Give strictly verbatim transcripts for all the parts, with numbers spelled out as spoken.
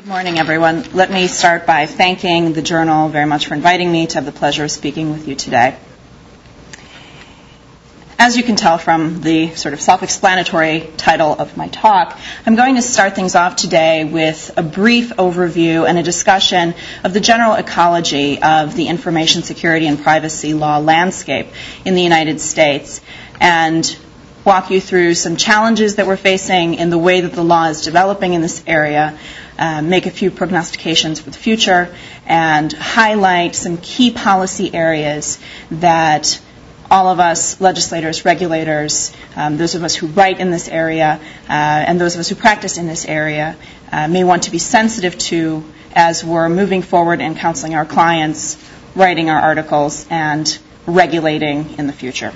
Good morning, everyone. Let me start by thanking the Journal very much for inviting me to have the pleasure of speaking with you today. As you can tell from the sort of self-explanatory title of my talk, I'm going to start things off today with a brief overview and a discussion of the general ecology of the information security and privacy law landscape in the United States, and walk you through some challenges that we're facing in the way that the law is developing in this area, uh, make a few prognostications for the future, and highlight some key policy areas that all of us, legislators, regulators, um, those of us who write in this area, uh, and those of us who practice in this area, uh, may want to be sensitive to as we're moving forward and counseling our clients, writing our articles, and regulating in the future.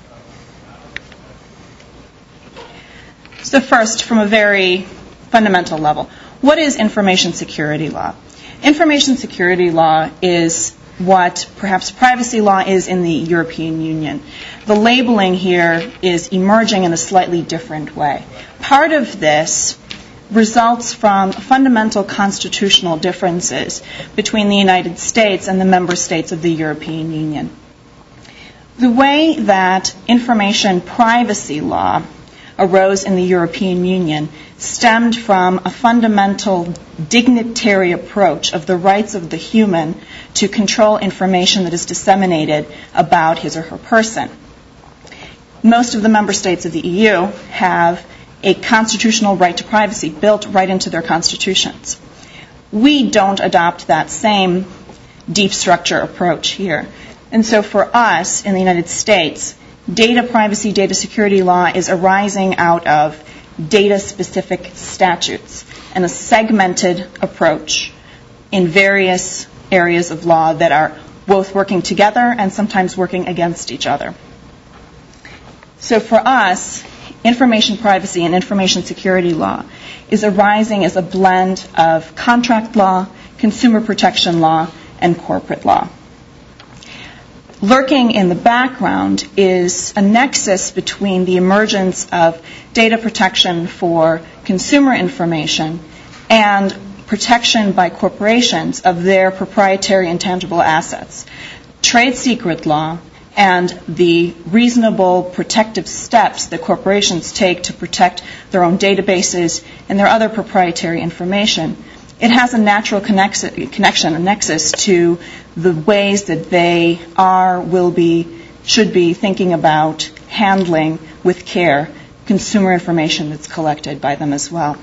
So first, from a very fundamental level, what is information security law? Information security law is what perhaps privacy law is in the European Union. The labeling here is emerging in a slightly different way. Part of this results from fundamental constitutional differences between the United States and the member states of the European Union. The way that information privacy law arose in the European Union stemmed from a fundamental dignitary approach of the rights of the human to control information that is disseminated about his or her person. Most of the member states of the E U have a constitutional right to privacy built right into their constitutions. We don't adopt that same deep structure approach here. And so for us in the United States, data privacy, data security law is arising out of data-specific statutes and a segmented approach in various areas of law that are both working together and sometimes working against each other. So for us, information privacy and information security law is arising as a blend of contract law, consumer protection law, and corporate law. Lurking in the background is a nexus between the emergence of data protection for consumer information and protection by corporations of their proprietary intangible assets. Trade secret law and the reasonable protective steps that corporations take to protect their own databases and their other proprietary information, it has a natural connection, a nexus to the ways that they are, will be, should be thinking about handling with care consumer information that's collected by them as well.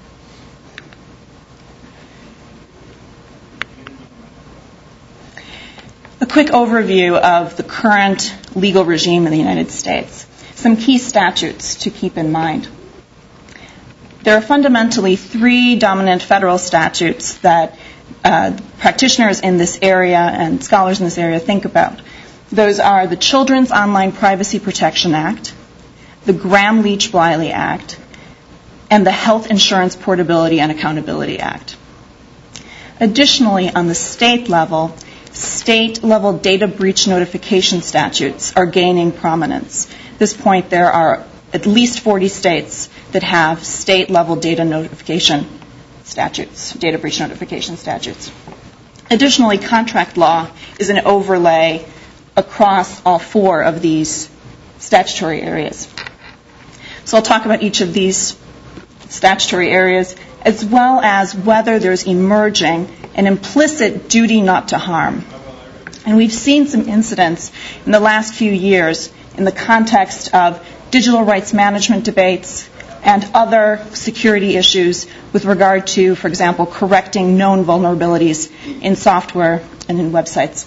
A quick overview of the current legal regime in the United States. Some key statutes to keep in mind. There are fundamentally three dominant federal statutes that uh, practitioners in this area and scholars in this area think about. Those are the Children's Online Privacy Protection Act, the Gramm-Leach-Bliley Act, and the Health Insurance Portability and Accountability Act. Additionally, on the state level, state-level data breach notification statutes are gaining prominence. At this point, there are at least forty states that have state-level data notification statutes, data breach notification statutes. Additionally, contract law is an overlay across all four of these statutory areas. So I'll talk about each of these statutory areas, as well as whether there's emerging an implicit duty not to harm. And we've seen some incidents in the last few years in the context of digital rights management debates and other security issues with regard to, for example, correcting known vulnerabilities in software and in websites.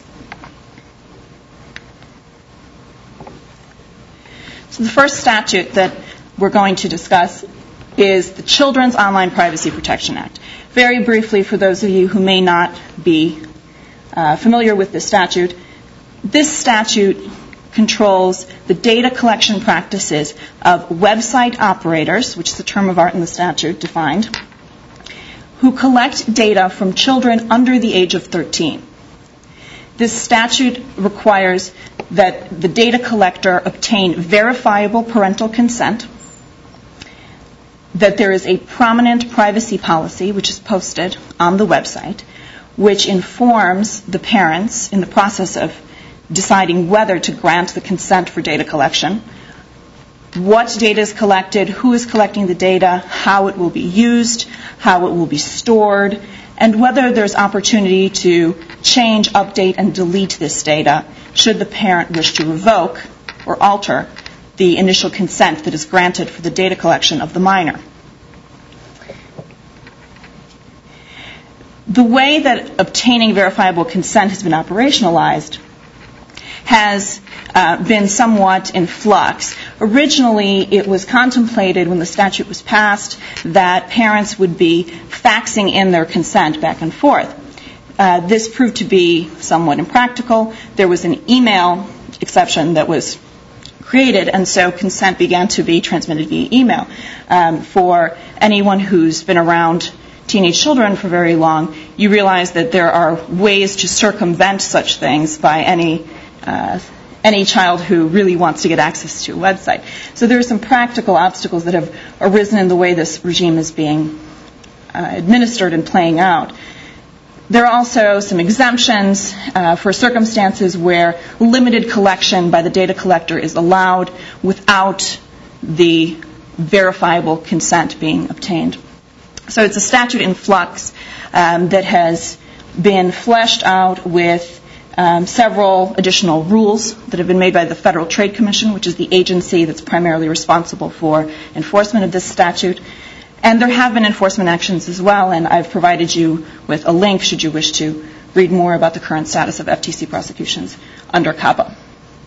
So the first statute that we're going to discuss is the Children's Online Privacy Protection Act. Very briefly, for those of you who may not be uh, familiar with this statute, this statute controls the data collection practices of website operators, which is a term of art in the statute defined, who collect data from children under the age of thirteen. This statute requires that the data collector obtain verifiable parental consent, that there is a prominent privacy policy which is posted on the website, which informs the parents in the process of deciding whether to grant the consent for data collection, what data is collected, who is collecting the data, how it will be used, how it will be stored, and whether there's opportunity to change, update, and delete this data should the parent wish to revoke or alter the initial consent that is granted for the data collection of the minor. The way that obtaining verifiable consent has been operationalized has uh, been somewhat in flux. Originally, it was contemplated when the statute was passed that parents would be faxing in their consent back and forth. Uh, this proved to be somewhat impractical. There was an email exception that was created, and so consent began to be transmitted via email. Um, for anyone who's been around teenage children for very long, you realize that there are ways to circumvent such things by any uh, any child who really wants to get access to a website. So there are some practical obstacles that have arisen in the way this regime is being uh, administered and playing out. There are also some exemptions uh, for circumstances where limited collection by the data collector is allowed without the verifiable consent being obtained. So it's a statute in flux um, that has been fleshed out with um, several additional rules that have been made by the Federal Trade Commission, which is the agency that's primarily responsible for enforcement of this statute. And there have been enforcement actions as well, and I've provided you with a link should you wish to read more about the current status of F T C prosecutions under COPPA.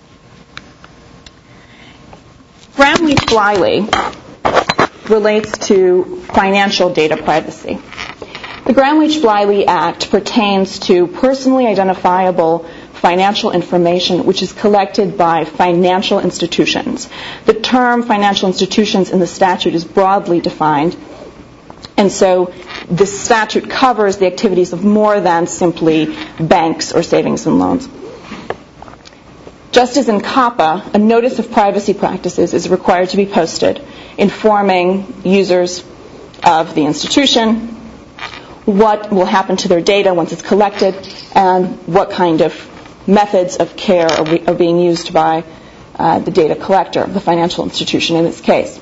Gramm-Leach-Bliley relates to financial data privacy. The Gramm-Leach-Bliley Act pertains to personally identifiable financial information which is collected by financial institutions. The term financial institutions in the statute is broadly defined, and so the statute covers the activities of more than simply banks or savings and loans. Just as in COPPA, a notice of privacy practices is required to be posted, informing users of the institution, what will happen to their data once it's collected, and what kind of methods of care are, we, are being used by uh, the data collector, the financial institution in this case.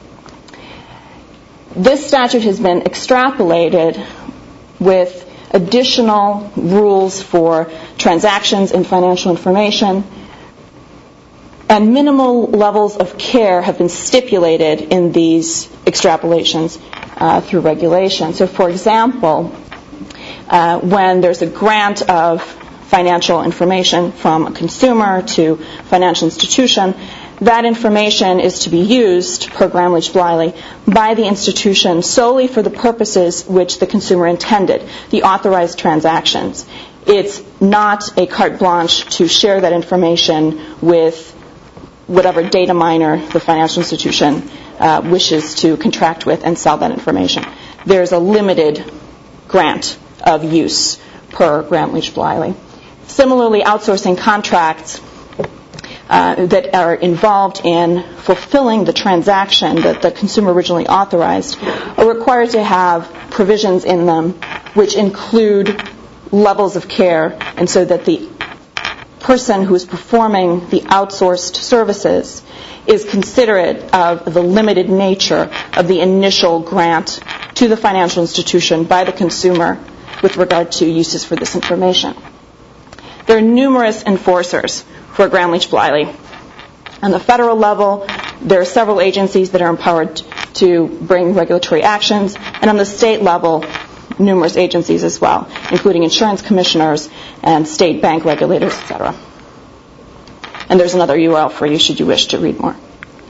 This statute has been extrapolated with additional rules for transactions and financial information, and minimal levels of care have been stipulated in these extrapolations uh, through regulation. So, for example, uh, when there's a grant of financial information from a consumer to a financial institution, that information is to be used, per Gramm-Leach-Bliley, by the institution solely for the purposes which the consumer intended, the authorized transactions. It's not a carte blanche to share that information with whatever data miner the financial institution uh, wishes to contract with and sell that information. There's a limited grant of use per Gramm-Leach-Bliley. Similarly, outsourcing contracts uh, that are involved in fulfilling the transaction that the consumer originally authorized are required to have provisions in them which include levels of care, and so that the person who is performing the outsourced services is considerate of the limited nature of the initial grant to the financial institution by the consumer with regard to uses for this information. There are numerous enforcers for Gramm-Leach-Bliley. On the federal level, there are several agencies that are empowered to bring regulatory actions, and on the state level, numerous agencies as well, including insurance commissioners and state bank regulators, et cetera. And there's another U R L for you should you wish to read more.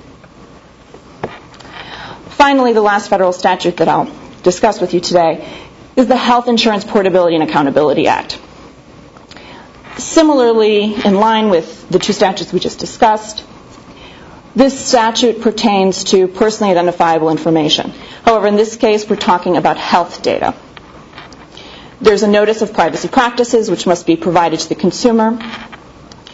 Finally, the last federal statute that I'll discuss with you today is the Health Insurance Portability and Accountability Act. Similarly, in line with the two statutes we just discussed, this statute pertains to personally identifiable information. However, in this case, we're talking about health data. There's a notice of privacy practices which must be provided to the consumer,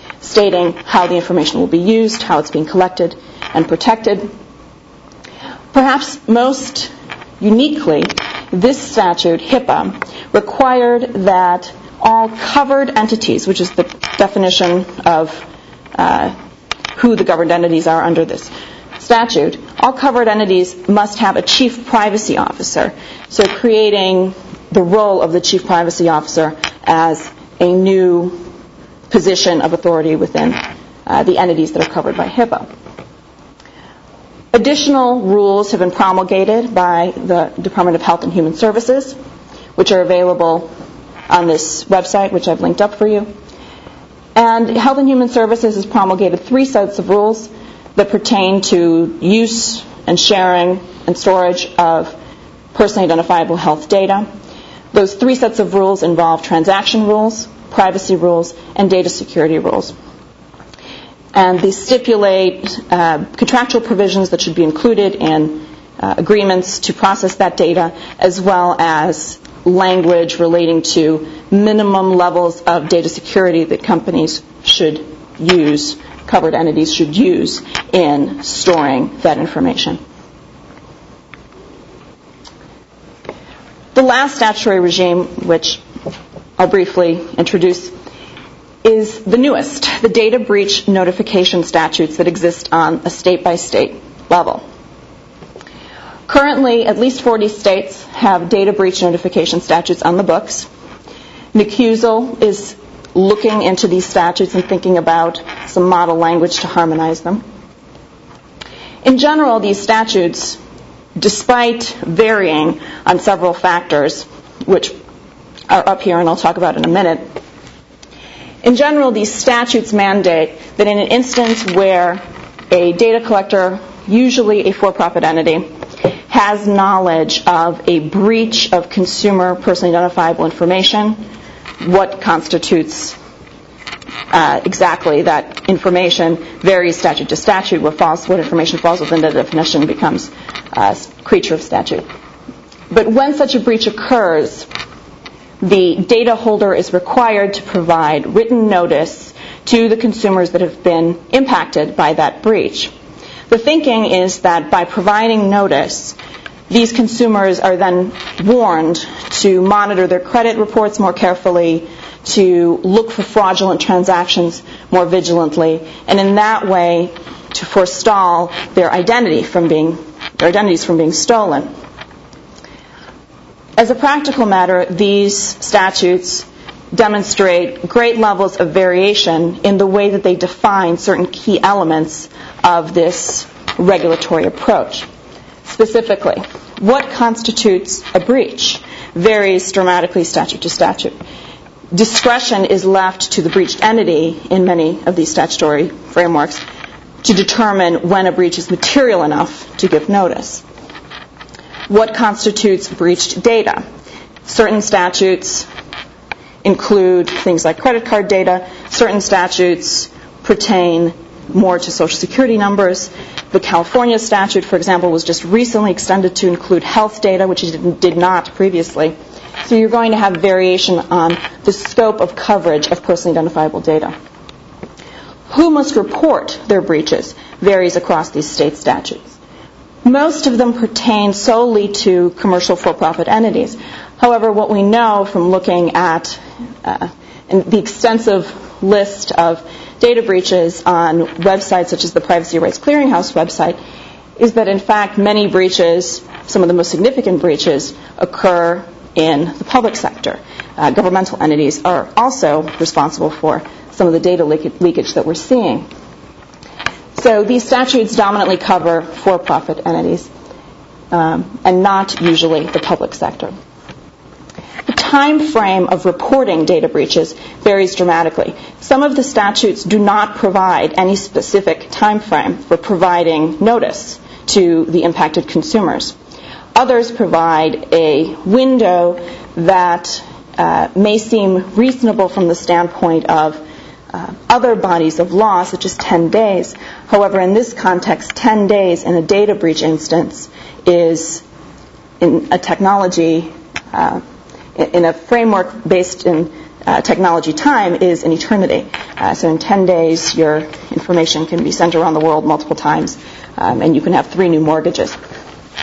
stating how the information will be used, how it's being collected and protected. Perhaps most uniquely, this statute, HIPAA, required that all covered entities, which is the definition of uh, who the governed entities are under this statute, all covered entities must have a chief privacy officer, so creating the role of the chief privacy officer as a new position of authority within uh, the entities that are covered by HIPAA. Additional rules have been promulgated by the Department of Health and Human Services, which are available on this website, which I've linked up for you. And Health and Human Services has promulgated three sets of rules that pertain to use and sharing and storage of personally identifiable health data. Those three sets of rules involve transaction rules, privacy rules, and data security rules. And they stipulate uh, contractual provisions that should be included in uh, agreements to process that data, as well as language relating to minimum levels of data security that companies should use, covered entities should use in storing that information. The last statutory regime, which I'll briefly introduce, is the newest, the data breach notification statutes that exist on a state-by-state level. Currently, at least forty states have data breach notification statutes on the books. NACUSL is looking into these statutes and thinking about some model language to harmonize them. In general, these statutes, despite varying on several factors, which are up here and I'll talk about in a minute, in general, these statutes mandate that in an instance where a data collector, usually a for-profit entity, has knowledge of a breach of consumer personally identifiable information, what constitutes uh, exactly that information varies statute to statute. What, falls, what information falls within the definition becomes a creature of statute. But when such a breach occurs, the data holder is required to provide written notice to the consumers that have been impacted by that breach. The thinking is that by providing notice, these consumers are then warned to monitor their credit reports more carefully, to look for fraudulent transactions more vigilantly, and in that way to forestall their identity from being, their identities from being stolen. As a practical matter, these statutes demonstrate great levels of variation in the way that they define certain key elements of this regulatory approach. Specifically, what constitutes a breach varies dramatically statute to statute. Discretion is left to the breached entity in many of these statutory frameworks to determine when a breach is material enough to give notice. What constitutes breached data? Certain statutes include things like credit card data. Certain statutes pertain more to Social Security numbers. The California statute, for example, was just recently extended to include health data, which it did not previously. So you're going to have variation on the scope of coverage of personally identifiable data. Who must report their breaches varies across these state statutes. Most of them pertain solely to commercial for-profit entities. However, what we know from looking at uh, the extensive list of data breaches on websites such as the Privacy Rights Clearinghouse website is that, in fact, many breaches, some of the most significant breaches, occur in the public sector. Uh, governmental entities are also responsible for some of the data leak- leakage that we're seeing. So these statutes dominantly cover for-profit entities um, and not usually the public sector. The time frame of reporting data breaches varies dramatically. Some of the statutes do not provide any specific time frame for providing notice to the impacted consumers. Others provide a window that uh, may seem reasonable from the standpoint of Uh, other bodies of law, such as ten days. However, in this context, ten days in a data breach instance is, in a technology, uh, in a framework based in uh, technology time, is an eternity. Uh, so in ten days, your information can be sent around the world multiple times, um, and you can have three new mortgages.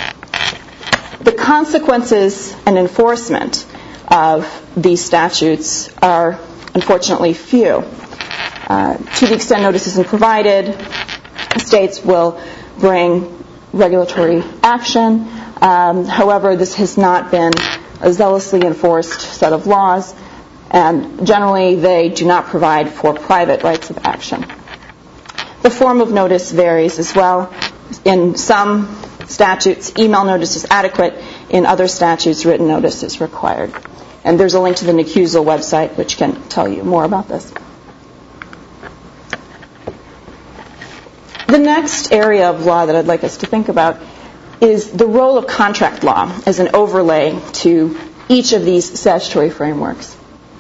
consequences and enforcement of these statutes are unfortunately few. Uh, to the extent notice isn't provided, states will bring regulatory action. Um, however, this has not been a zealously enforced set of laws, and generally they do not provide for private rights of action. The form of notice varies as well. In some statutes, email notice is adequate. In other statutes, written notice is required. And there's a link to the N C U S L website which can tell you more about this. The next area of law that I'd like us to think about is the role of contract law as an overlay to each of these statutory frameworks.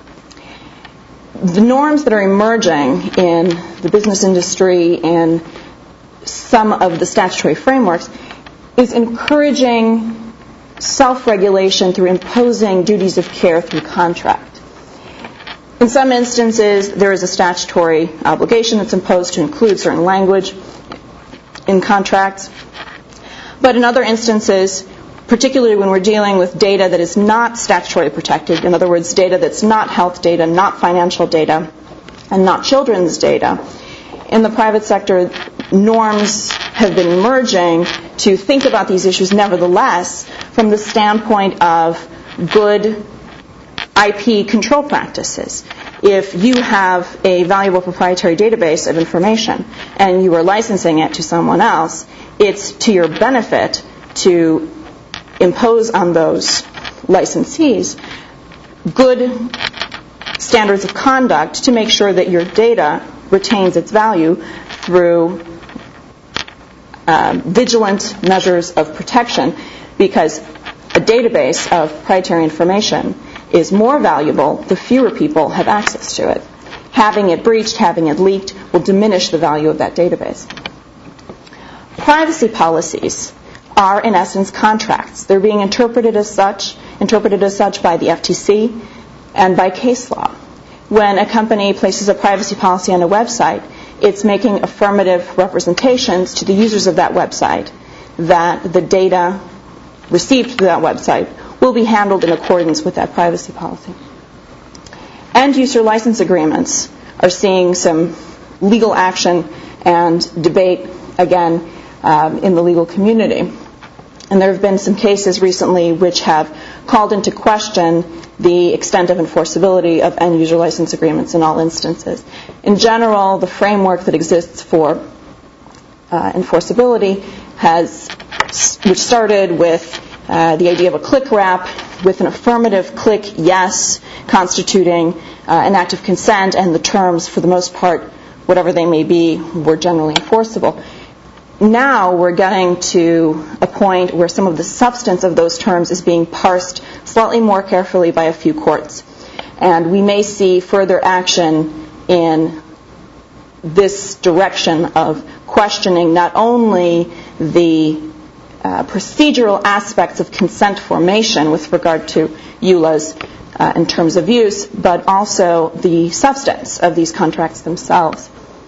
The norms that are emerging in the business industry and some of the statutory frameworks is encouraging self-regulation through imposing duties of care through contract. In some instances, there is a statutory obligation that's imposed to include certain language in contracts. But in other instances, particularly when we're dealing with data that is not statutorily protected, in other words, data that's not health data, not financial data, and not children's data, in the private sector, norms have been emerging to think about these issues nevertheless from the standpoint of good I P control practices. If you have a valuable proprietary database of information and you are licensing it to someone else, it's to your benefit to impose on those licensees good standards of conduct to make sure that your data retains its value through uh, vigilant measures of protection, because a database of proprietary information is more valuable the fewer people have access to it. Having it breached, having it leaked will diminish the value of that database. Privacy policies are, in essence, contracts. They're being interpreted as such, interpreted as such by the F T C and by case law. When a company places a privacy policy on a website, it's making affirmative representations to the users of that website that the data received through that website will be handled in accordance with that privacy policy. End-user license agreements are seeing some legal action and debate, again, um, in the legal community. And there have been some cases recently which have called into question the extent of enforceability of end-user license agreements in all instances. In general, the framework that exists for uh, enforceability has, which started with uh, the idea of a click wrap with an affirmative click yes constituting uh, an act of consent, and the terms, for the most part, whatever they may be, were generally enforceable. Now we're getting to a point where some of the substance of those terms is being parsed slightly more carefully by a few courts. And we may see further action in this direction of questioning not only the uh, procedural aspects of consent formation with regard to E U L As uh, in terms of use, but also the substance of these contracts themselves.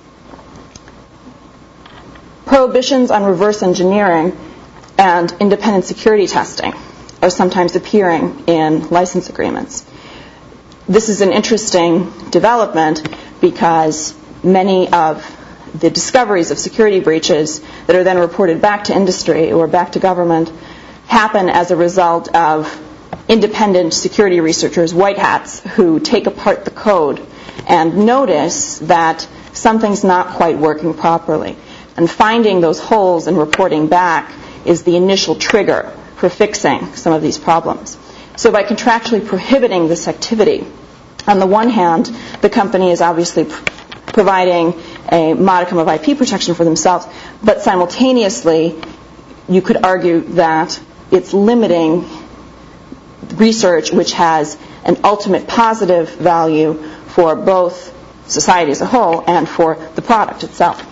Prohibitions on reverse engineering and independent security testing are sometimes appearing in license agreements. This is an interesting development because many of the discoveries of security breaches that are then reported back to industry or back to government happen as a result of independent security researchers, white hats, who take apart the code and notice that something's not quite working properly. And finding those holes and reporting back is the initial trigger for fixing some of these problems. So by contractually prohibiting this activity, on the one hand, the company is obviously pr- providing a modicum of I P protection for themselves, but simultaneously, you could argue that it's limiting research which has an ultimate positive value for both society as a whole and for the product itself.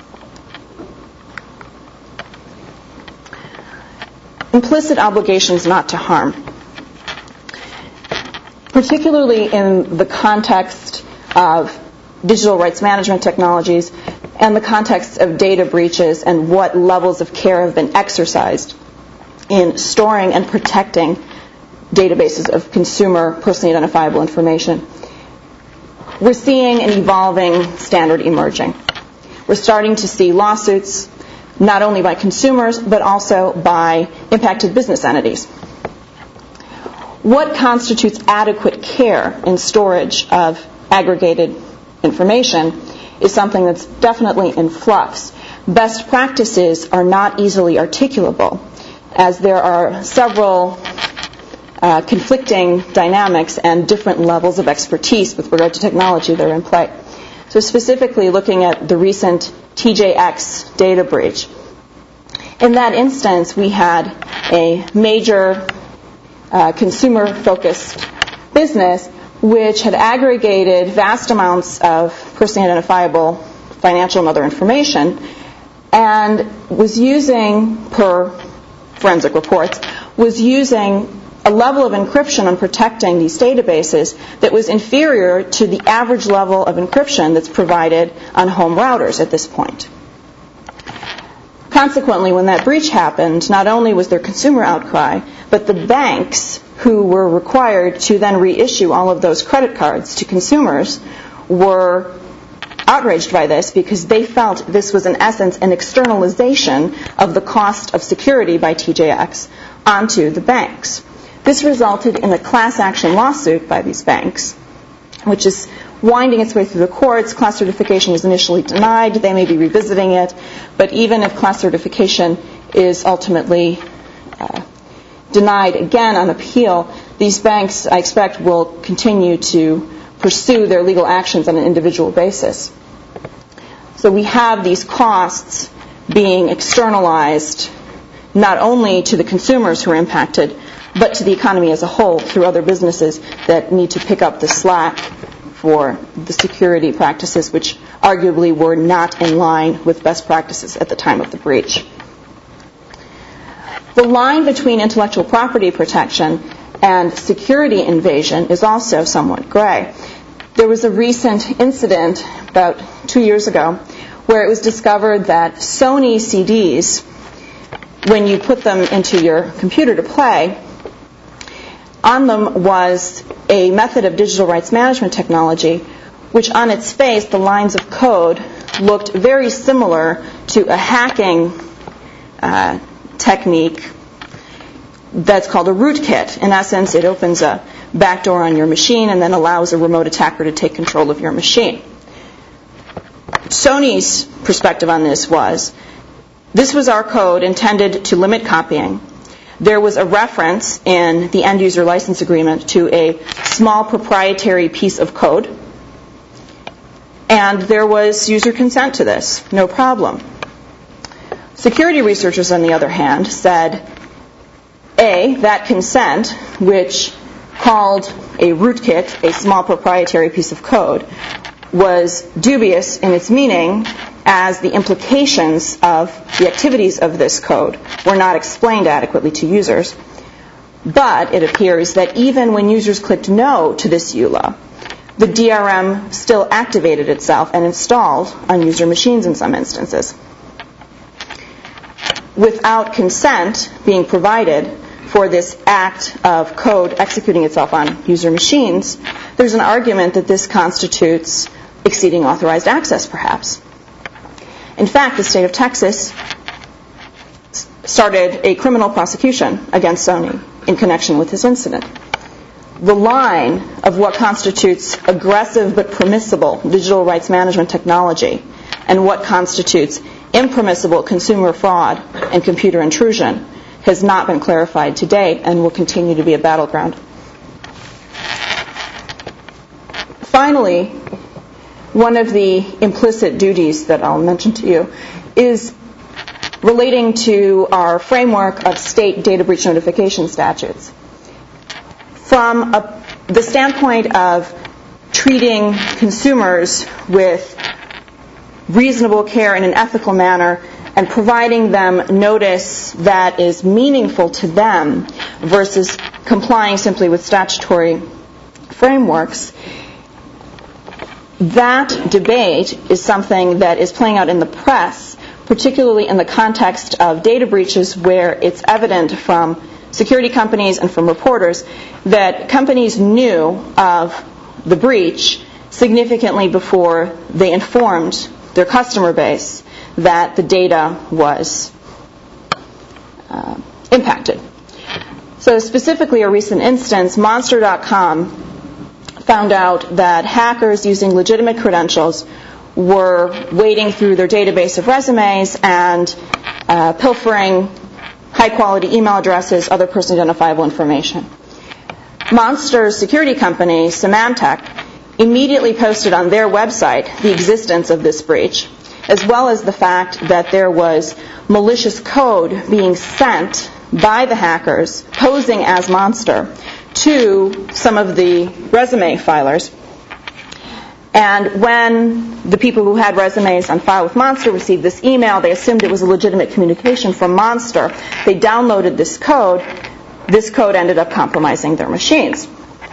Implicit obligations not to harm. Particularly in the context of digital rights management technologies and the context of data breaches and what levels of care have been exercised in storing and protecting databases of consumer personally identifiable information. We're seeing an evolving standard emerging. We're starting to see lawsuits not only by consumers but also by impacted business entities. What constitutes adequate care in storage of aggregated information is something that's definitely in flux. Best practices are not easily articulable, as there are several uh, conflicting dynamics and different levels of expertise with regard to technology that are in play. So specifically looking at the recent T J X data breach. In that instance, we had a major uh, consumer-focused business which had aggregated vast amounts of personally identifiable financial and other information and was using, per forensic reports, was using a level of encryption on protecting these databases that was inferior to the average level of encryption that's provided on home routers at this point. Consequently, when that breach happened, not only was there consumer outcry, but the banks who were required to then reissue all of those credit cards to consumers were outraged by this because they felt this was in essence an externalization of the cost of security by T J X onto the banks. This resulted in a class action lawsuit by these banks, which is winding its way through the courts. Class certification was initially denied. They may be revisiting it. But even if class certification is ultimately uh, denied again on appeal, these banks, I expect, will continue to pursue their legal actions on an individual basis. So we have these costs being externalized not only to the consumers who are impacted, but to the economy as a whole through other businesses that need to pick up the slack for the security practices which arguably were not in line with best practices at the time of the breach. The line between intellectual property protection and security invasion is also somewhat gray. There was a recent incident about two years ago where it was discovered that Sony C Ds, when you put them into your computer to play, on them was a method of digital rights management technology which on its face, the lines of code looked very similar to a hacking uh, technique that's called a rootkit. In essence, it opens a backdoor on your machine and then allows a remote attacker to take control of your machine. Sony's perspective on this was, this was our code intended to limit copying. There was a reference in the end-user license agreement to a small proprietary piece of code, and there was user consent to this, no problem. Security researchers, on the other hand, said, A, that consent, which called a rootkit a small proprietary piece of code, was dubious in its meaning, as the implications of the activities of this code were not explained adequately to users. But it appears that even when users clicked no to this E U L A, the D R M still activated itself and installed on user machines in some instances. Without consent being provided for this act of code executing itself on user machines, there's an argument that this constitutes exceeding authorized access, perhaps. In fact, the state of Texas started a criminal prosecution against Sony in connection with this incident. The line of what constitutes aggressive but permissible digital rights management technology and what constitutes impermissible consumer fraud and computer intrusion has not been clarified to date and will continue to be a battleground. Finally, one of the implicit duties that I'll mention to you is relating to our framework of state data breach notification statutes. From a, the standpoint of treating consumers with reasonable care in an ethical manner and providing them notice that is meaningful to them versus complying simply with statutory frameworks, that debate is something that is playing out in the press particularly in the context of data breaches where it's evident from security companies and from reporters that companies knew of the breach significantly before they informed their customer base that the data was uh, impacted. So specifically, a recent instance, Monster dot com found out that hackers using legitimate credentials were wading through their database of resumes and uh, pilfering high-quality email addresses, other personally identifiable information. Monster's security company, Symantec, immediately posted on their website the existence of this breach, as well as the fact that there was malicious code being sent by the hackers, posing as Monster, to some of the resume filers. And when the people who had resumes on file with Monster received this email, they assumed it was a legitimate communication from Monster. They downloaded this code. This code ended up compromising their machines.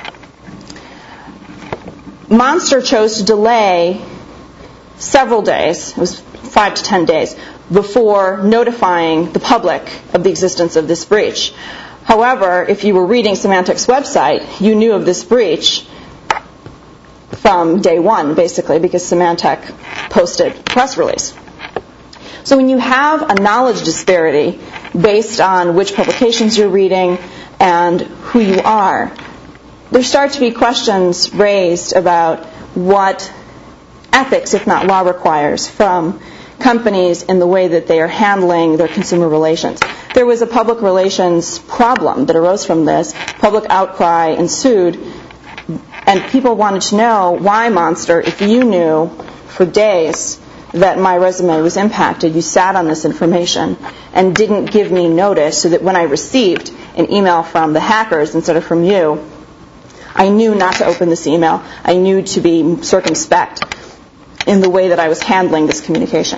Monster chose to delay several days, it was five to ten days, before notifying the public of the existence of this breach. However, if you were reading Symantec's website, you knew of this breach from day one, basically, because Symantec posted a press release. So when you have a knowledge disparity based on which publications you're reading and who you are, there start to be questions raised about what ethics, if not law, requires from companies in the way that they are handling their consumer relations. There was a public relations problem that arose from this. Public outcry ensued, and people wanted to know why, Monster, if you knew for days that my resume was impacted, you sat on this information and didn't give me notice so that when I received an email from the hackers instead of from you, I knew not to open this email. I knew to be circumspect in the way that I was handling this communication.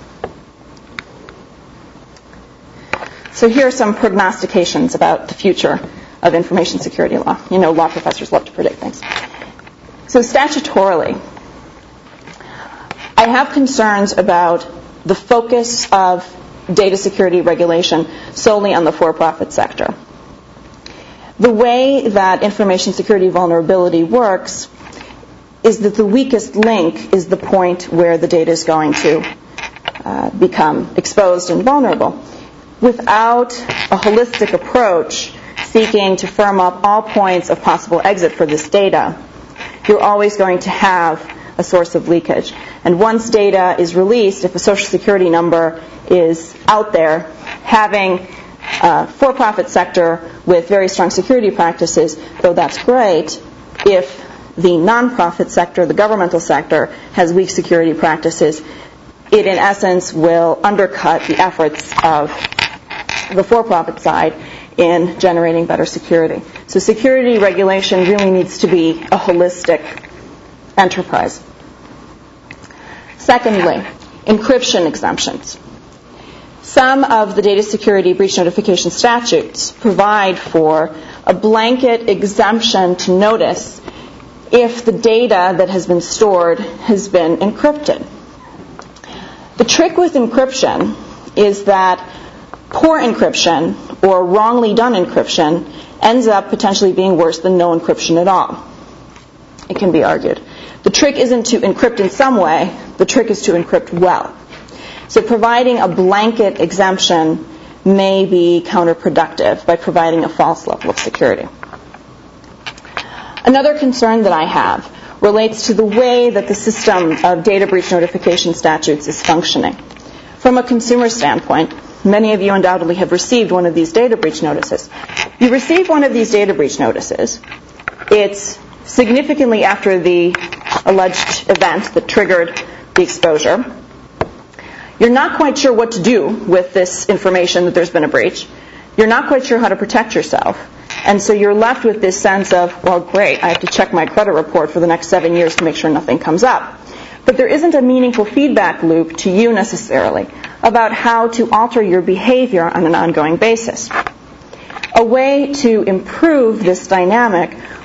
So here are some prognostications about the future of information security law. You know, law professors love to predict things. So statutorily, I have concerns about the focus of data security regulation solely on the for-profit sector. The way that information security vulnerability works is that the weakest link is the point where the data is going to uh, become exposed and vulnerable. Without a holistic approach seeking to firm up all points of possible exit for this data, you're always going to have a source of leakage. And once data is released, if a social security number is out there, having a for-profit sector with very strong security practices, though that's great, if the nonprofit sector, the governmental sector, has weak security practices, it in essence will undercut the efforts of the for-profit side in generating better security. So security regulation really needs to be a holistic enterprise. Secondly, encryption exemptions. Some of the data security breach notification statutes provide for a blanket exemption to notice if the data that has been stored has been encrypted. The trick with encryption is that poor encryption or wrongly done encryption ends up potentially being worse than no encryption at all. It can be argued. The trick isn't to encrypt in some way, the trick is to encrypt well. So providing a blanket exemption may be counterproductive by providing a false level of security. Another concern that I have relates to the way that the system of data breach notification statutes is functioning. From a consumer standpoint, many of you undoubtedly have received one of these data breach notices. You receive one of these data breach notices. It's significantly after the alleged event that triggered the exposure. You're not quite sure what to do with this information that there's been a breach. You're not quite sure how to protect yourself. And so you're left with this sense of, well, great, I have to check my credit report for the next seven years to make sure nothing comes up. But there isn't a meaningful feedback loop to you necessarily about how to alter your behavior on an ongoing basis. A way to improve this dynamic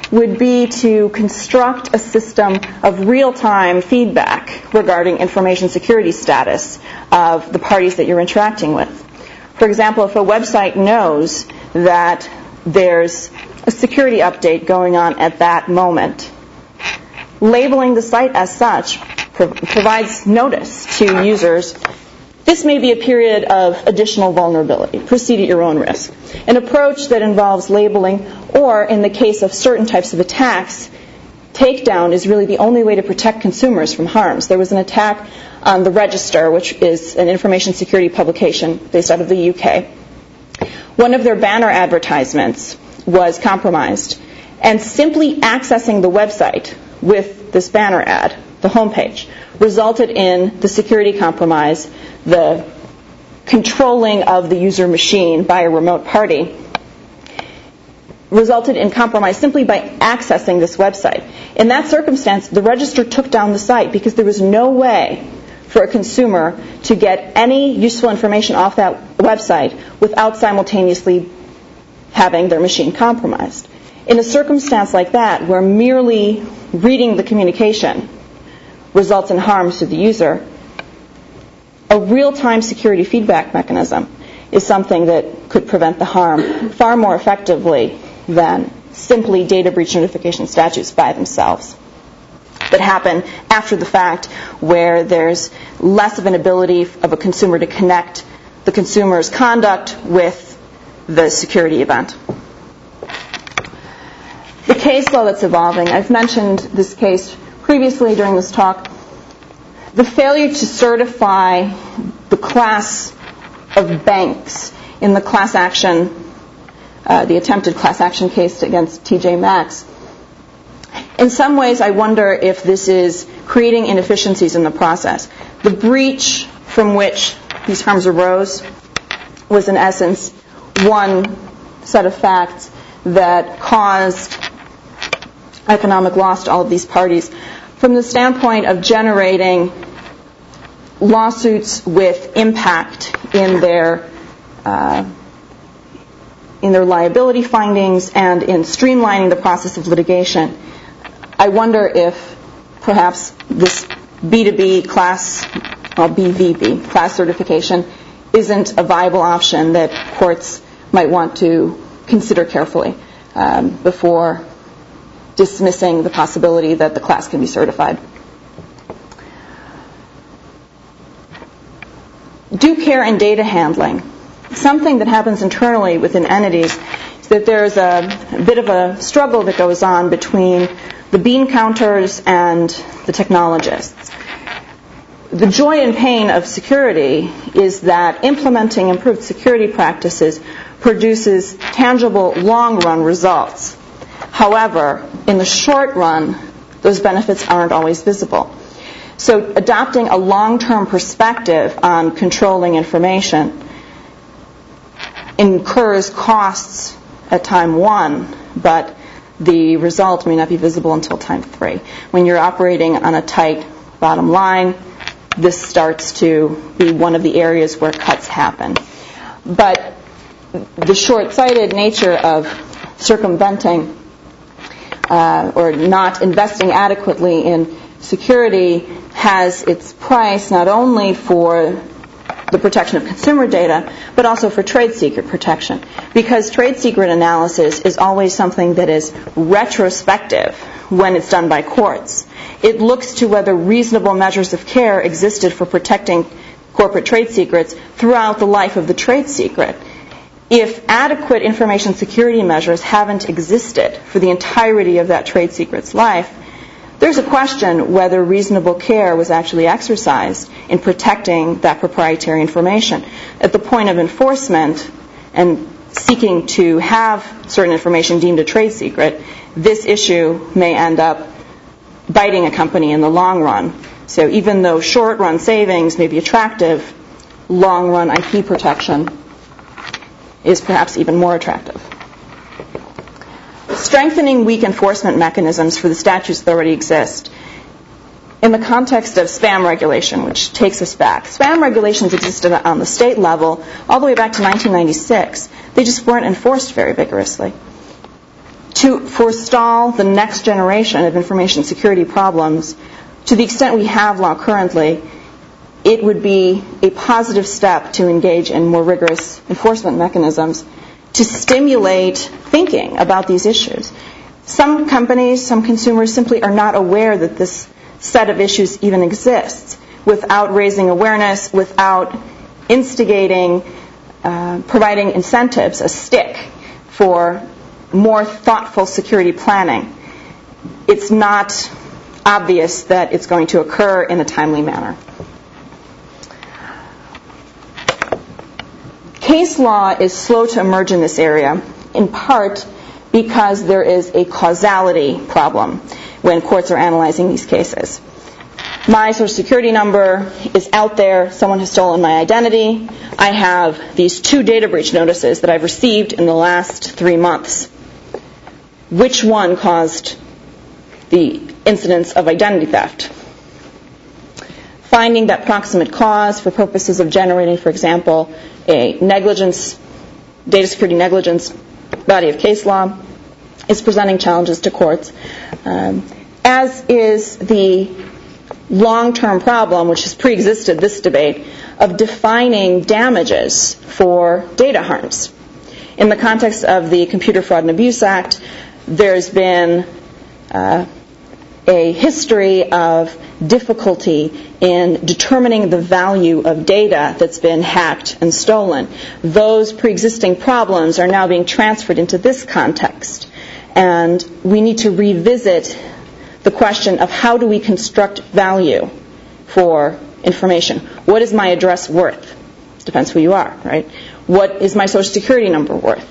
would be to construct a system of real-time feedback regarding information security status of the parties that you're interacting with. For example, if a website knows that there's a security update going on at that moment, labeling the site as such pro- provides notice to users. This may be a period of additional vulnerability. Proceed at your own risk. An approach that involves labeling, or in the case of certain types of attacks, takedown is really the only way to protect consumers from harms. There was an attack on The Register, which is an information security publication based out of the U K. One of their banner advertisements was compromised, and simply accessing the website with this banner ad, the homepage, resulted in the security compromise, the controlling of the user machine by a remote party, resulted in compromise simply by accessing this website. In that circumstance, the Register took down the site because there was no way for a consumer to get any useful information off that website without simultaneously having their machine compromised. In a circumstance like that, where merely reading the communication results in harms to the user, a real-time security feedback mechanism is something that could prevent the harm far more effectively than simply data breach notification statutes by themselves that happen after the fact, where there's less of an ability of a consumer to connect the consumer's conduct with the security event. The case law that's evolving, I've mentioned this case previously during this talk. The failure to certify the class of banks in the class action, uh, the attempted class action case against T J Maxx. In some ways, I wonder if this is creating inefficiencies in the process. The breach from which these harms arose was, in essence, one set of facts that caused economic loss to all of these parties. From the standpoint of generating lawsuits with impact in their uh, in their liability findings and in streamlining the process of litigation, I wonder if perhaps this B two B class, well, B V B, class certification, isn't a viable option that courts might want to consider carefully um, before dismissing the possibility that the class can be certified. Due care and data handling. Something that happens internally within entities is that there's a, a bit of a struggle that goes on between the bean counters and the technologists. The joy and pain of security is that implementing improved security practices produces tangible long-run results. However, in the short run, those benefits aren't always visible. So adopting a long-term perspective on controlling information incurs costs at time one, but the result may not be visible until time three. When you're operating on a tight bottom line, this starts to be one of the areas where cuts happen. But the short-sighted nature of circumventing uh, or not investing adequately in security has its price not only for the protection of consumer data, but also for trade secret protection. Because trade secret analysis is always something that is retrospective when it's done by courts. It looks to whether reasonable measures of care existed for protecting corporate trade secrets throughout the life of the trade secret. If adequate information security measures haven't existed for the entirety of that trade secret's life, there's a question whether reasonable care was actually exercised in protecting that proprietary information. At the point of enforcement and seeking to have certain information deemed a trade secret, this issue may end up biting a company in the long run. So even though short-run savings may be attractive, long-run I P protection is perhaps even more attractive. Strengthening weak enforcement mechanisms for the statutes that already exist. In the context of spam regulation, which takes us back, spam regulations existed on the state level all the way back to nineteen ninety-six. They just weren't enforced very vigorously. to forestall the next generation of information security problems, to the extent we have law currently, it would be a positive step to engage in more rigorous enforcement mechanisms to stimulate thinking about these issues. Some companies, some consumers simply are not aware that this set of issues even exists without raising awareness, without instigating, uh, providing incentives, a stick for more thoughtful security planning. It's not obvious that it's going to occur in a timely manner. Case law is slow to emerge in this area, in part because there is a causality problem when courts are analyzing these cases. My Social Security number is out there. Someone has stolen my identity. I have these two data breach notices that I've received in the last three months. Which one caused the incidence of identity theft? Finding that proximate cause for purposes of generating, for example, a negligence, data security negligence body of case law is presenting challenges to courts, um, as is the long-term problem, which has pre-existed this debate, of defining damages for data harms. In the context of the Computer Fraud and Abuse Act, there's been uh, a history of difficulty in determining the value of data that's been hacked and stolen. Those pre-existing problems are now being transferred into this context. And we need to revisit the question of how do we construct value for information. What is my address worth? It depends who you are, right? What is my Social Security number worth?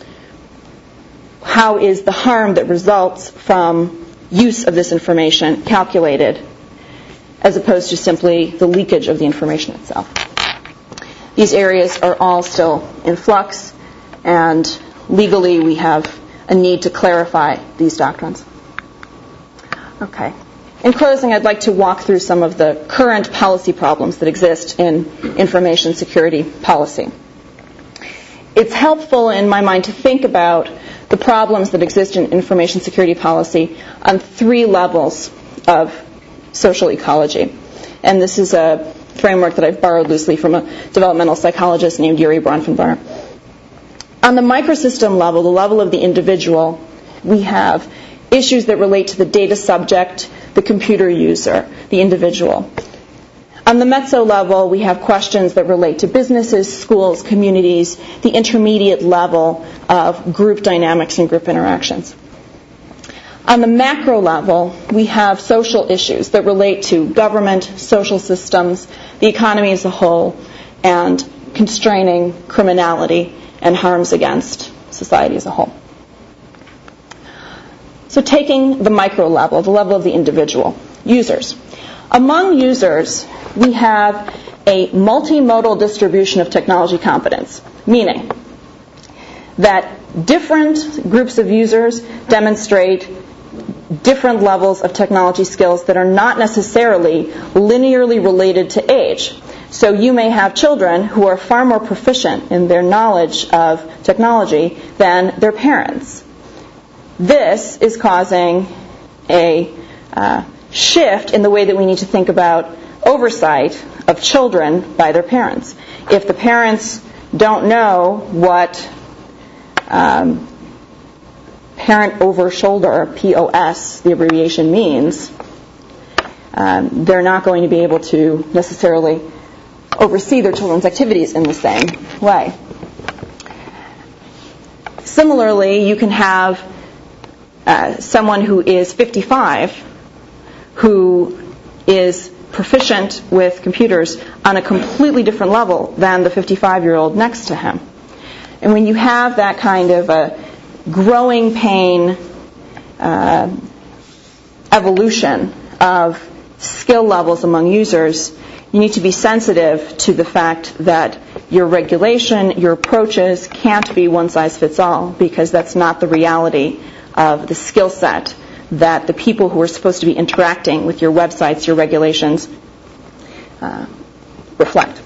How is the harm that results from use of this information calculated, as opposed to simply the leakage of the information itself? These areas are all still in flux, and legally we have a need to clarify these doctrines. Okay. In closing, I'd like to walk through some of the current policy problems that exist in information security policy. It's helpful in my mind to think about the problems that exist in information security policy on three levels of social ecology. And this is a framework that I've borrowed loosely from a developmental psychologist named Yuri Bronfenbrenner. On the microsystem level, the level of the individual, we have issues that relate to the data subject, the computer user, the individual. On the mezzo level, we have questions that relate to businesses, schools, communities, the intermediate level of group dynamics and group interactions. On the macro level, we have social issues that relate to government, social systems, the economy as a whole, and constraining criminality and harms against society as a whole. So taking the micro level, the level of the individual, users. Among users, we have a multimodal distribution of technology competence, meaning that different groups of users demonstrate different levels of technology skills that are not necessarily linearly related to age. So you may have children who are far more proficient in their knowledge of technology than their parents. This is causing a uh, shift in the way that we need to think about oversight of children by their parents. If the parents don't know what um, parent over shoulder, P O S, the abbreviation means, um, they're not going to be able to necessarily oversee their children's activities in the same way. Similarly, you can have uh, someone who is fifty-five who is proficient with computers on a completely different level than the fifty-five-year-old next to him. And when you have that kind of a growing pain uh, evolution of skill levels among users, you need to be sensitive to the fact that your regulation, your approaches can't be one size fits all, because that's not the reality of the skill set that the people who are supposed to be interacting with your websites, your regulations, uh, reflect.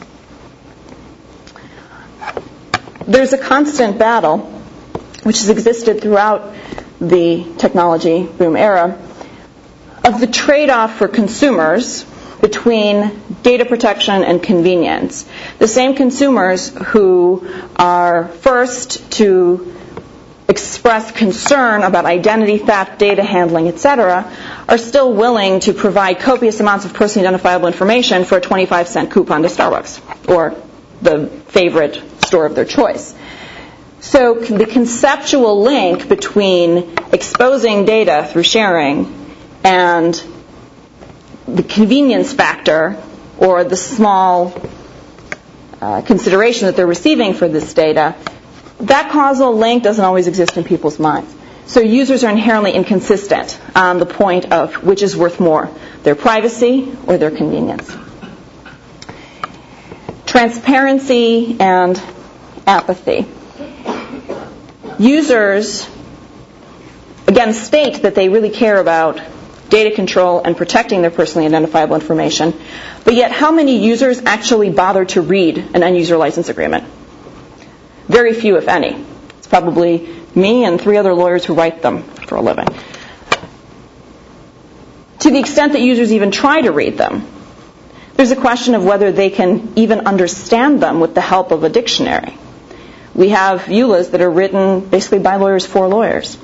There's a constant battle which has existed throughout the technology boom era, of the trade-off for consumers between data protection and convenience. The same consumers who are first to express concern about identity theft, data handling, et cetera, are still willing to provide copious amounts of personally identifiable information for a twenty-five cent coupon to Starbucks or the favorite store of their choice. So the conceptual link between exposing data through sharing and the convenience factor or the small uh, consideration that they're receiving for this data, that causal link doesn't always exist in people's minds. So users are inherently inconsistent on the point of which is worth more, their privacy or their convenience. Transparency and apathy. Users, again, state that they really care about data control and protecting their personally identifiable information, but yet how many users actually bother to read an end-user license agreement? Very few, if any. It's probably me and three other lawyers who write them for a living. To the extent that users even try to read them, there's a question of whether they can even understand them with the help of a dictionary. We have E U L As that are written basically by lawyers for lawyers.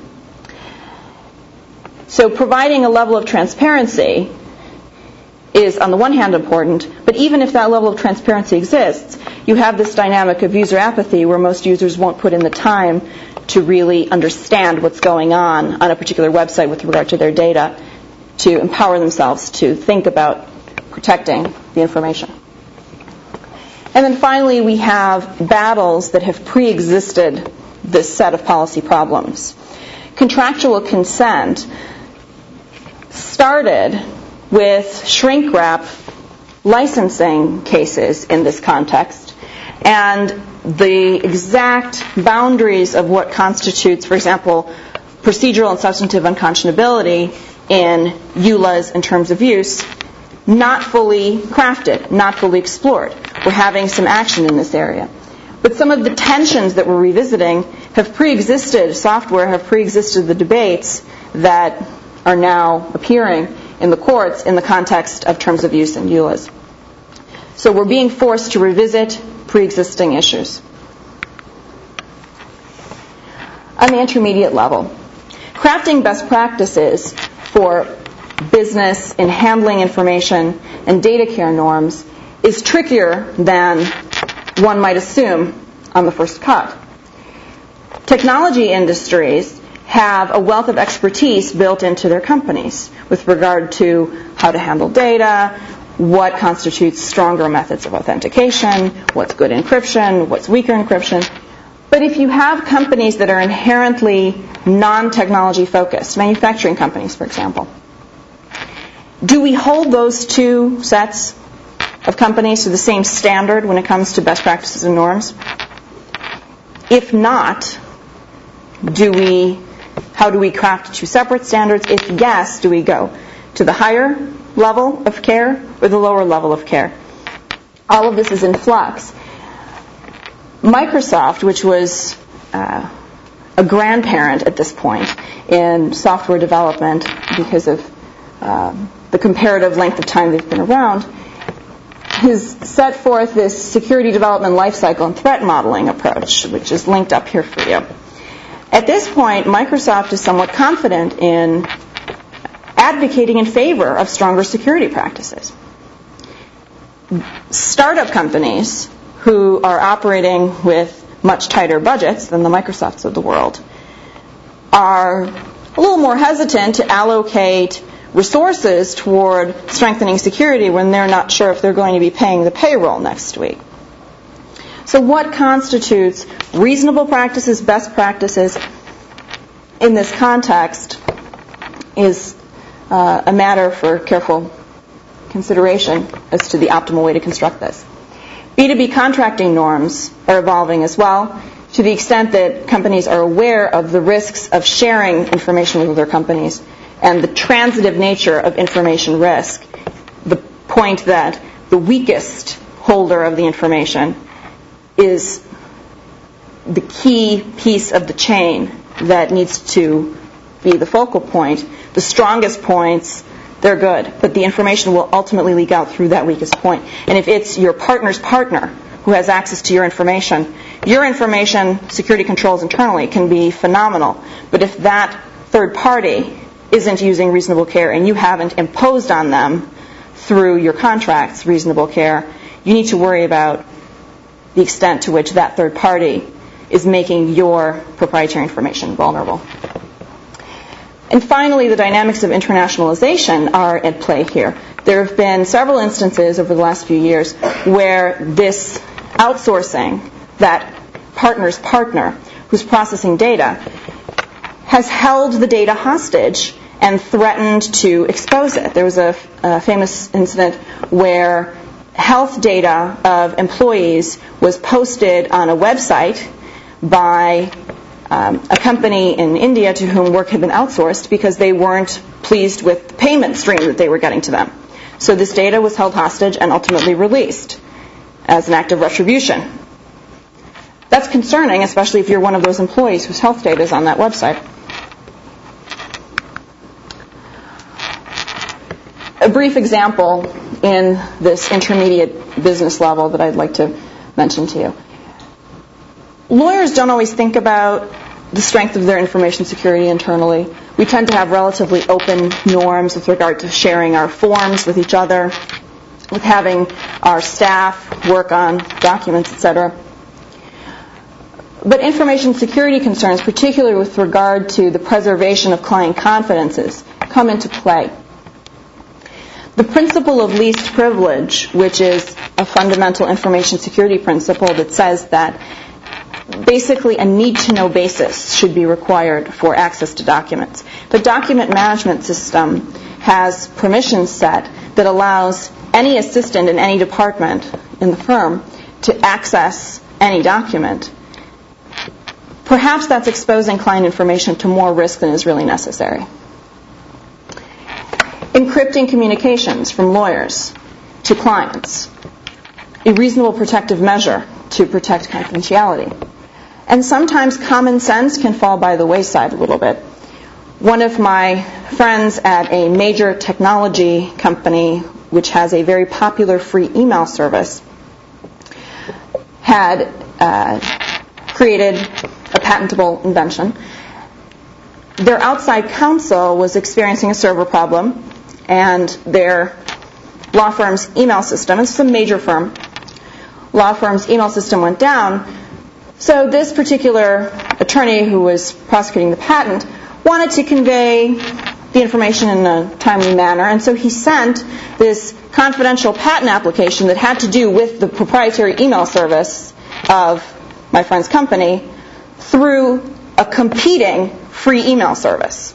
So providing a level of transparency is, on the one hand, important, but even if that level of transparency exists, you have this dynamic of user apathy where most users won't put in the time to really understand what's going on on a particular website with regard to their data to empower themselves to think about protecting the information. And then finally, we have battles that have pre-existed this set of policy problems. Contractual consent started with shrink-wrap licensing cases in this context, and the exact boundaries of what constitutes, for example, procedural and substantive unconscionability in E U L As in terms of use, not fully crafted, not fully explored. We're having some action in this area. But some of the tensions that we're revisiting have pre-existed, software have pre-existed the debates that are now appearing in the courts in the context of terms of use in E U L As. So we're being forced to revisit pre-existing issues. On the intermediate level, crafting best practices for business in handling information and data care norms is trickier than one might assume on the first cut. Technology industries have a wealth of expertise built into their companies with regard to how to handle data, what constitutes stronger methods of authentication, what's good encryption, what's weaker encryption. But if you have companies that are inherently non-technology focused, manufacturing companies, for example, do we hold those two sets of companies to the same standard when it comes to best practices and norms? If not, do we, how do we craft two separate standards? If yes, do we go to the higher level of care or the lower level of care? All of this is in flux. Microsoft, which was uh, a grandparent at this point in software development because of uh, the comparative length of time they've been around, has set forth this security development lifecycle and threat modeling approach, which is linked up here for you. At this point, Microsoft is somewhat confident in advocating in favor of stronger security practices. Startup companies who are operating with much tighter budgets than the Microsofts of the world are a little more hesitant to allocate resources toward strengthening security when they're not sure if they're going to be paying the payroll next week. So what constitutes reasonable practices, best practices in this context is uh, a matter for careful consideration as to the optimal way to construct this. B two B contracting norms are evolving as well, to the extent that companies are aware of the risks of sharing information with other companies and the transitive nature of information risk, the point that the weakest holder of the information is the key piece of the chain that needs to be the focal point. The strongest points, they're good, but the information will ultimately leak out through that weakest point. And if it's your partner's partner who has access to your information, your information security controls internally can be phenomenal. But if that third party isn't using reasonable care and you haven't imposed on them through your contracts reasonable care, you need to worry about the extent to which that third party is making your proprietary information vulnerable. And finally, the dynamics of internationalization are at play here. There have been several instances over the last few years where this outsourcing, that partner's partner who's processing data, has held the data hostage and threatened to expose it. There was a, a famous incident where health data of employees was posted on a website by um, a company in India to whom work had been outsourced because they weren't pleased with the payment stream that they were getting to them. So this data was held hostage and ultimately released as an act of retribution. That's concerning, especially if you're one of those employees whose health data is on that website. A brief example in this intermediate business level that I'd like to mention to you. Lawyers don't always think about the strength of their information security internally. We tend to have relatively open norms with regard to sharing our forms with each other, with having our staff work on documents, et cetera. But information security concerns, particularly with regard to the preservation of client confidences, come into play. The principle of least privilege, which is a fundamental information security principle that says that basically a need-to-know basis should be required for access to documents. The document management system has permissions set that allows any assistant in any department in the firm to access any document. Perhaps that's exposing client information to more risk than is really necessary. Encrypting communications from lawyers to clients, a reasonable protective measure to protect confidentiality. And sometimes common sense can fall by the wayside a little bit. One of my friends at a major technology company, which has a very popular free email service, had uh, created a patentable invention. Their outside counsel was experiencing a server problem, and their law firm's email system, it's a major firm, law firm's email system went down. So this particular attorney who was prosecuting the patent wanted to convey the information in a timely manner, and so he sent this confidential patent application that had to do with the proprietary email service of my friend's company through a competing free email service.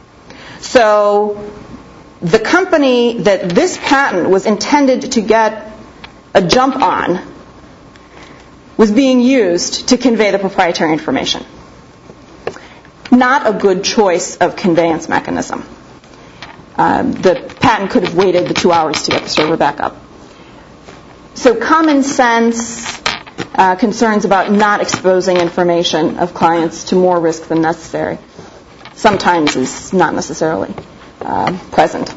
So the company that this patent was intended to get a jump on was being used to convey the proprietary information. Not a good choice of conveyance mechanism. Um, the patent could have waited the two hours to get the server back up. So common sense uh, concerns about not exposing information of clients to more risk than necessary sometimes is not necessarily uh, present.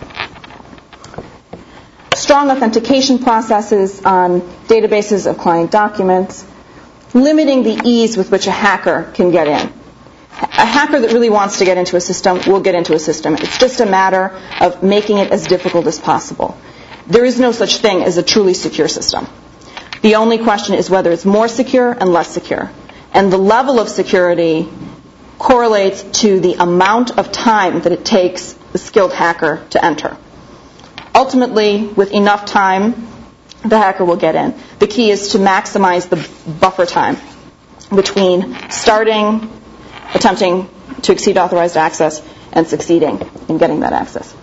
Strong authentication processes on databases of client documents, limiting the ease with which a hacker can get in. A hacker that really wants to get into a system will get into a system. It's just a matter of making it as difficult as possible. There is no such thing as a truly secure system. The only question is whether it's more secure and less secure. And the level of security correlates to the amount of time that it takes the skilled hacker to enter. Ultimately, with enough time, the hacker will get in. The key is to maximize the buffer time between starting, attempting to exceed authorized access, and succeeding in getting that access.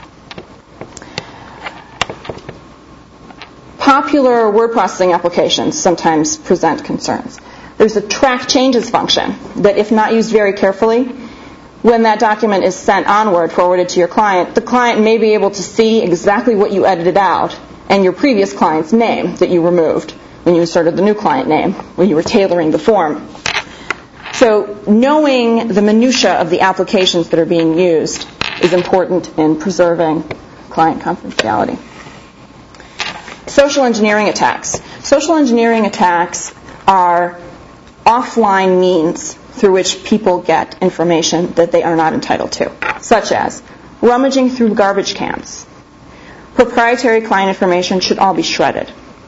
Popular word processing applications sometimes present concerns. There's a track changes function that, if not used very carefully, when that document is sent onward, forwarded to your client, the client may be able to see exactly what you edited out and your previous client's name that you removed when you inserted the new client name, when you were tailoring the form. So knowing the minutia of the applications that are being used is important in preserving client confidentiality. Social engineering attacks. Social engineering attacks are offline means through which people get information that they are not entitled to, such as rummaging through garbage cans. Proprietary client information should all be shredded.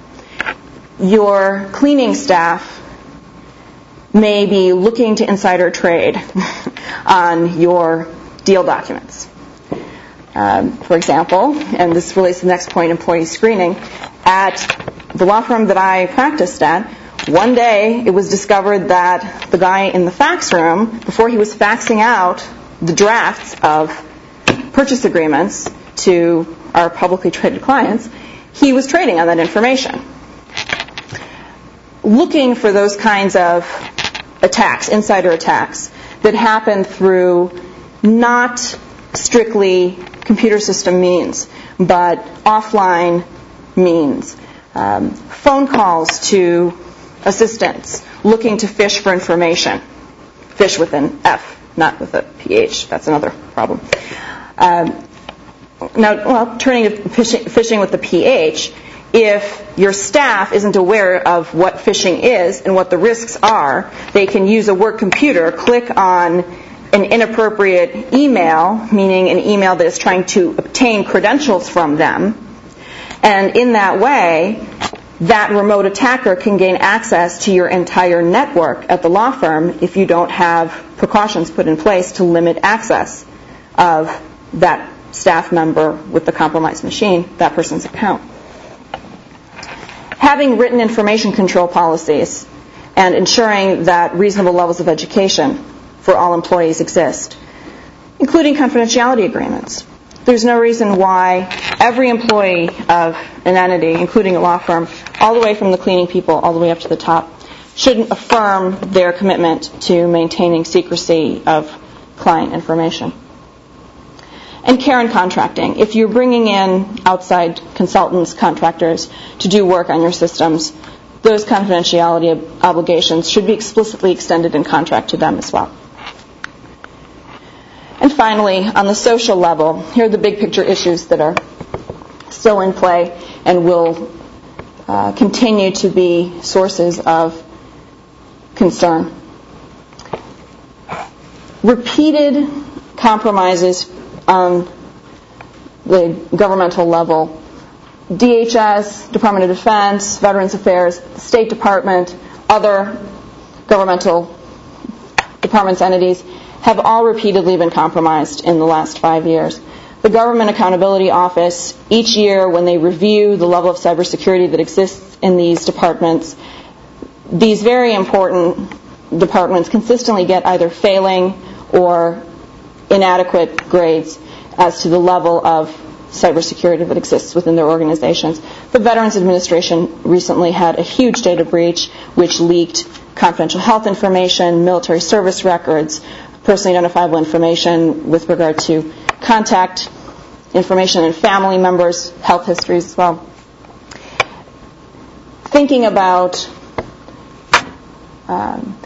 Your cleaning staff may be looking to insider trade on your deal documents. Um, for example, and this relates to the next point, employee screening, at the law firm that I practiced at, one day it was discovered that the guy in the fax room, before he was faxing out the drafts of purchase agreements to our publicly traded clients, he was trading on that information. Looking for those kinds of attacks, insider attacks, that happen through not strictly computer system means, but offline means. Um, phone calls to assistants looking to fish for information. Fish with an F, not with a P H. That's another problem. Um, now, well, turning to fishing, fishing with the P H, if your staff isn't aware of what phishing is and what the risks are, they can use a work computer, click on an inappropriate email, meaning an email that is trying to obtain credentials from them, and in that way, that remote attacker can gain access to your entire network at the law firm if you don't have precautions put in place to limit access of that staff member with the compromised machine, that person's account. Having written information control policies and ensuring that reasonable levels of education for all employees exist, including confidentiality agreements. There's no reason why every employee of an entity, including a law firm, all the way from the cleaning people all the way up to the top, shouldn't affirm their commitment to maintaining secrecy of client information. And care and contracting. If you're bringing in outside consultants, contractors, to do work on your systems, those confidentiality obligations should be explicitly extended in contract to them as well. And finally, on the social level, here are the big picture issues that are still in play and will uh, continue to be sources of concern. Repeated compromises on the governmental level. D H S, Department of Defense, Veterans Affairs, State Department, other governmental departments, entities, have all repeatedly been compromised in the last five years. The Government Accountability Office, each year when they review the level of cybersecurity that exists in these departments, these very important departments consistently get either failing or inadequate grades as to the level of cybersecurity that exists within their organizations. The Veterans Administration recently had a huge data breach which leaked confidential health information, military service records, personally identifiable information with regard to contact information and family members' health histories as well. Thinking about um,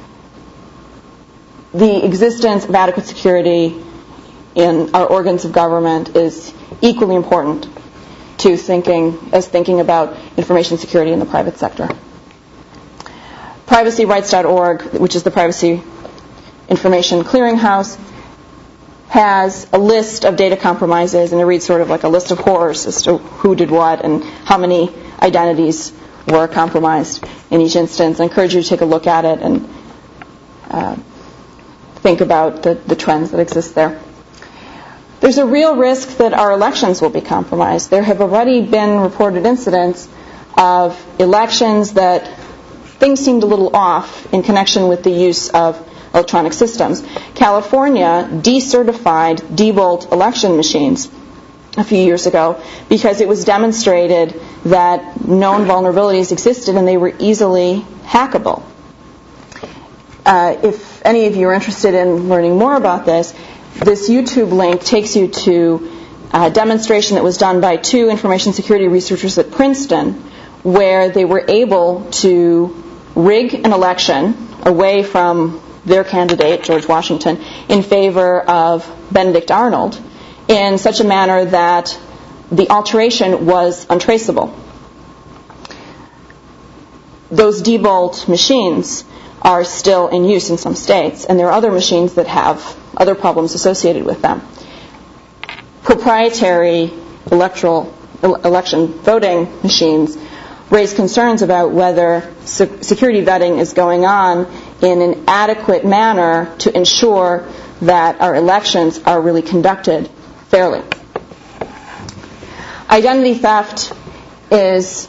the existence of adequate security in our organs of government is equally important to thinking as thinking about information security in the private sector. privacy rights dot org, which is the Privacy Information Clearinghouse, has a list of data compromises, and it reads sort of like a list of horrors as to who did what and how many identities were compromised in each instance. I encourage you to take a look at it and uh, think about the, the trends that exist there. There's a real risk that our elections will be compromised. There have already been reported incidents of elections that things seemed a little off in connection with the use of electronic systems. California decertified Diebold election machines a few years ago because it was demonstrated that known vulnerabilities existed and they were easily hackable. Uh, if any of you are interested in learning more about this, this YouTube link takes you to a demonstration that was done by two information security researchers at Princeton, where they were able to rig an election away from their candidate, George Washington, in favor of Benedict Arnold in such a manner that the alteration was untraceable. Those Diebold machines are still in use in some states, and there are other machines that have other problems associated with them. Proprietary electoral election voting machines raise concerns about whether security vetting is going on in an adequate manner to ensure that our elections are really conducted fairly. Identity theft is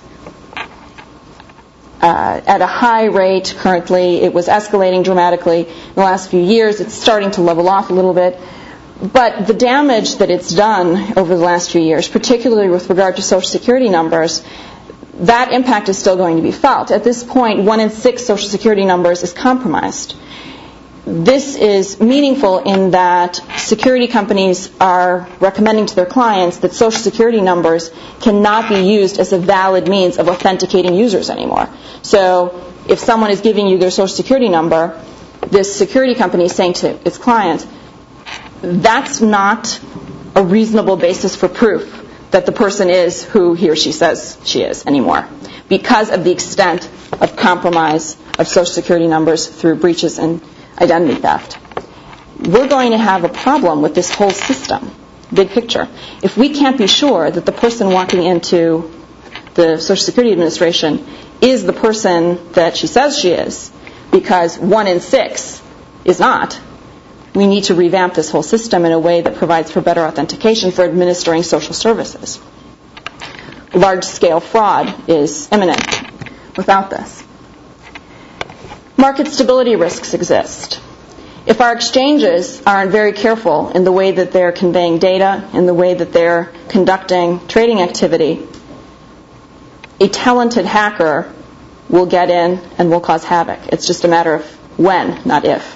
uh, at a high rate currently. It was escalating dramatically in the last few years. It's starting to level off a little bit. But the damage that it's done over the last few years, particularly with regard to Social Security numbers, that impact is still going to be felt. At this point, one in six Social Security numbers is compromised. This is meaningful in that security companies are recommending to their clients that Social Security numbers cannot be used as a valid means of authenticating users anymore. So if someone is giving you their Social Security number, this security company is saying to its client, that's not a reasonable basis for proof that the person is who he or she says she is anymore, because of the extent of compromise of Social Security numbers through breaches and identity theft. We're going to have a problem with this whole system, big picture. If we can't be sure that the person walking into the Social Security Administration is the person that she says she is, because one in six is not, we need to revamp this whole system in a way that provides for better authentication for administering social services. Large-scale fraud is imminent without this. Market stability risks exist. If our exchanges aren't very careful in the way that they're conveying data, in the way that they're conducting trading activity, a talented hacker will get in and will cause havoc. It's just a matter of when, not if.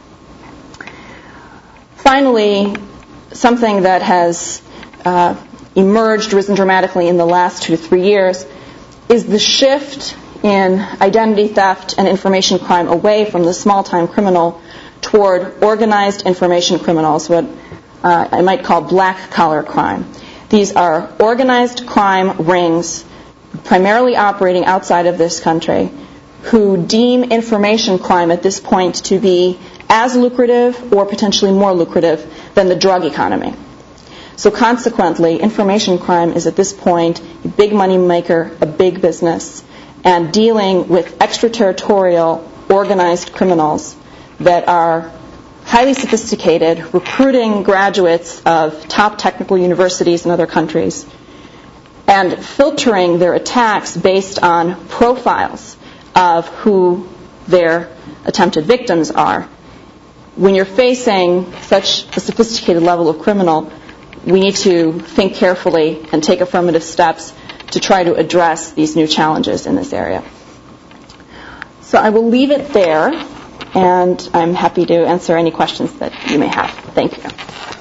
Finally, something that has uh, emerged, risen dramatically in the last two to three years, is the shift in identity theft and information crime away from the small-time criminal toward organized information criminals, what uh, I might call black-collar crime. These are organized crime rings, primarily operating outside of this country, who deem information crime at this point to be as lucrative or potentially more lucrative than the drug economy. So consequently, information crime is at this point a big money maker, a big business, and dealing with extraterritorial organized criminals that are highly sophisticated, recruiting graduates of top technical universities in other countries, and filtering their attacks based on profiles of who their attempted victims are. When you're facing such a sophisticated level of criminal, we need to think carefully and take affirmative steps to try to address these new challenges in this area. So I will leave it there, and I'm happy to answer any questions that you may have. Thank you.